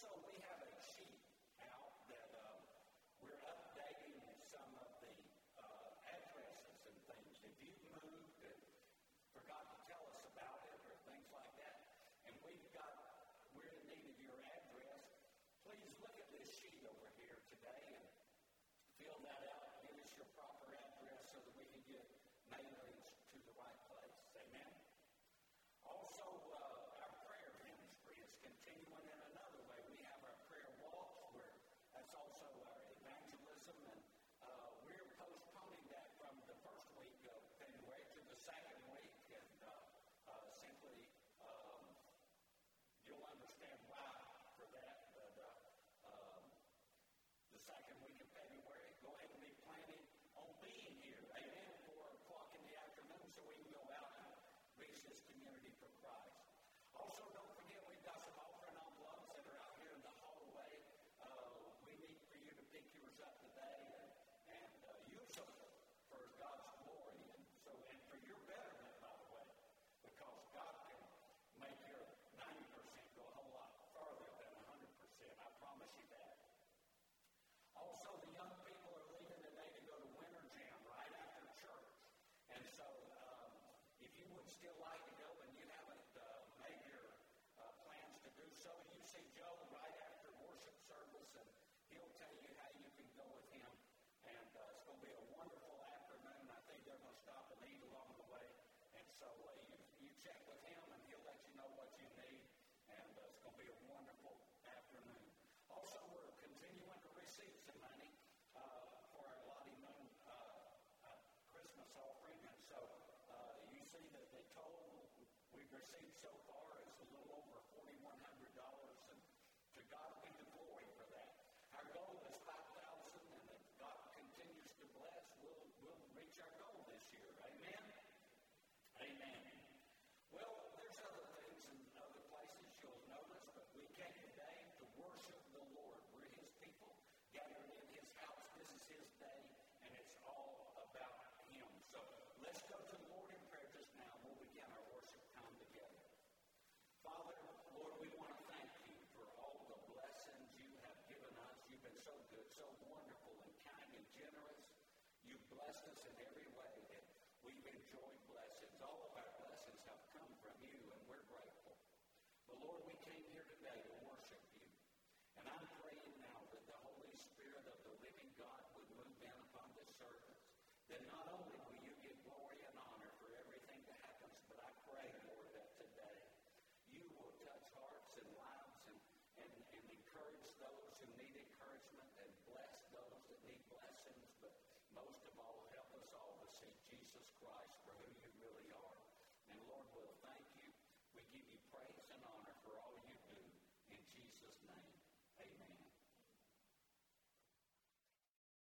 Also, we have a sheet out that we're updating some of the addresses and things. If you moved and forgot to tell us about it or things like that, and we're in need of your address, please look at this sheet over here today and fill that out. Give us your proper address so that we can get mailings to the right place. Amen? Also, our prayer ministry is continuing in another way. We have our prayer walks where that's also our evangelism, and we're postponing that from the first week of February to the second week, and simply you'll understand why for that, but the second week of February, go ahead and be planning on being here, amen, 4 o'clock in the afternoon so we can go out and reach this community for Christ. Also, don't forget we've got some offering envelopes that are out here in the hallway. We need for you to pick yours up today and use them for God's glory and for your betterment, by the way, because God can make your 90% go a whole lot farther than 100%. I promise you that. Also, the young people are leaving today to go to Winter Jam right after church. And so, if you would still like to go and you haven't made your plans to do so, you see Joe right after worship service, and he'll tell you how you can go with him. And it's going to be a wonderful afternoon. I think they're going to stop and eat along the way. And so you check with him, and he'll let you know what you need. And it's going to be a wonderful afternoon. Also, we're continuing to receive some money for our Lottie Moon Christmas offering. And so you see that the total we've received so far is a little over $4,100. And to God be the glory for that. Our goal is $5,000, and if God continues to bless, we'll reach our goal this year. Amen? Amen. Well, there's other things in other places you'll notice, but we came today to worship the Lord. We're His people gathered in His house. This is His day, and it's all about Him. So let's go to the Lord in prayer just now. We'll begin our worship time together. Father, Lord, we want to thank You for all the blessings You have given us. You've been so good, so wonderful and kind and generous. You've blessed us in every way that we've enjoyed blessings. All of our blessings have come from You, and we're grateful. But Lord, we came here today to worship You. And I'm praying now that the Holy Spirit of the living God would move in upon this service.